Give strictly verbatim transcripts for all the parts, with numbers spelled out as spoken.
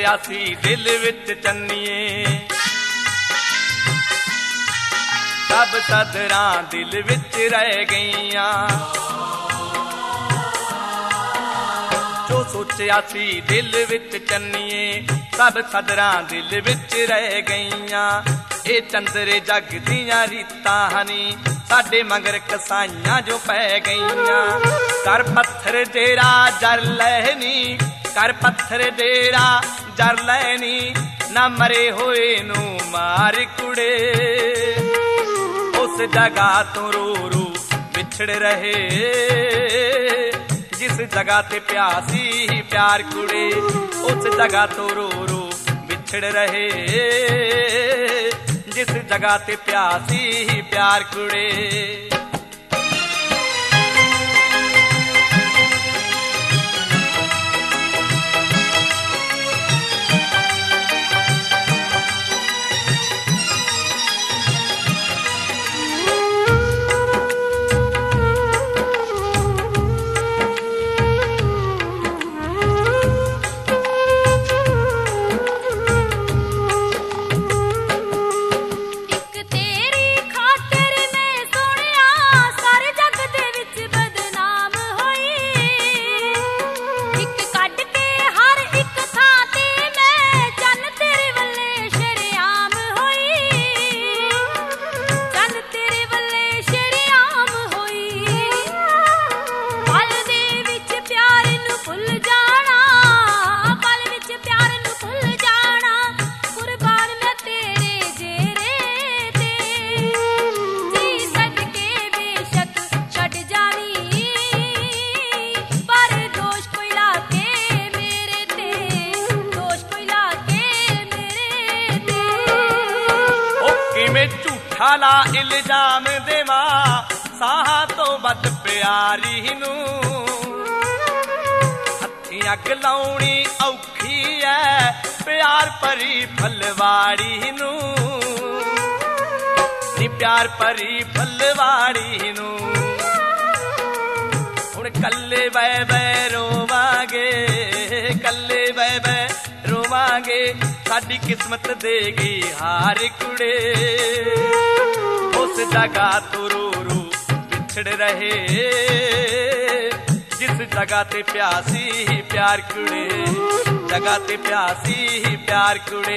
सोचिया सी दिल विच चन्नीए सब सदरां दिल विच रह गईयां। जो सोचिया सी दिल विच चन्नीए सब सदरां दिल विच रह गईयां। ए चंदरे जग दियां रीतां हनी साडे मगर कसाइयां जो पै गईयां। कर पत्थर डेरा जर लैनी कर पत्थर डेरा जर लैनी ना मरे होए नू मार कुड़े। उस जगह तो रो रो बिछड़ रहे जिस जगह ते प्यासी प्यार कुड़े। उस जगह तो रो रो बिछड़ रहे जिस जगह ते प्यासी प्यार कुड़े। ला इल्जाम देवा साहा तो बद प्यारी नू हथी अग लाउणी औखी है प्यार परी फलवाड़ी नू। नी प्यार परी फलवाड़ी नू हुण कल्ले बह बह रोवांगे कल्ले बह बह रोवांगे साडी किस्मत देगी हार कुड़े। उस जगह तो रो रो बिछड़ रहे जिस जगह ते प्यासी प्यार कुड़े। जगह ते प्यासी प्यार कुड़े।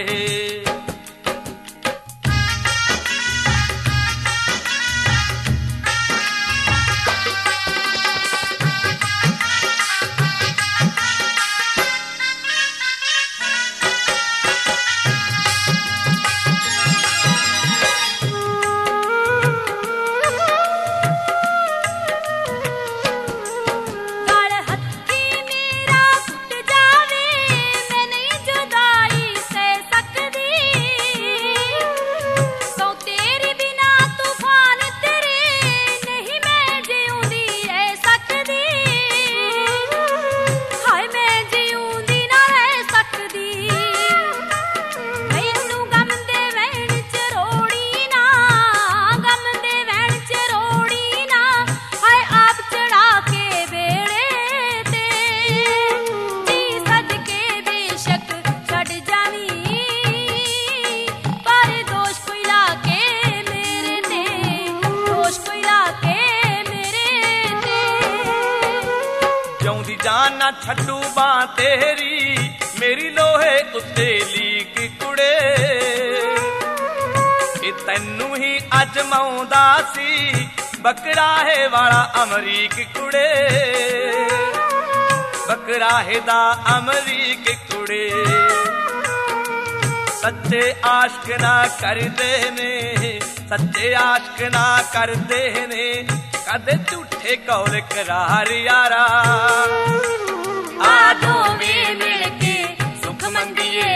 जाना छड्डू बां तेरी मेरी लोहे उत्ते लीक कुड़े। ए तैनू ही अजमाउंदा सी बकराहे वाला अमरीक कुड़े। बकराहे दा अमरीक कुड़े। सच्चे आशिक ना करदे ने सच्चे आशिक ना करदे ने कदे झूठे कौल करार यारा। आदो में मिल के सुख मंगिए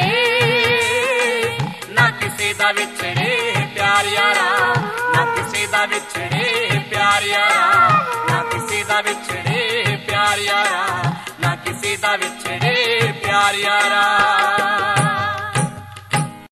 ना किसी दा विछड़े प्यार यारा। ना किसी दा विछड़े प्यार यारा। ना किसी दा विछड़े प्यार यारा। ना किसी दा विछड़े प्यार यारा।